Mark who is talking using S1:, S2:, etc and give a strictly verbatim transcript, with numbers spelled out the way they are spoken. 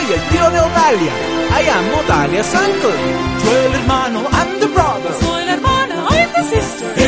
S1: soy el tío de Odalia. I am Odalia's uncle. Yo el hermano, I'm the brother.
S2: Soy la hermana, I'm the sister.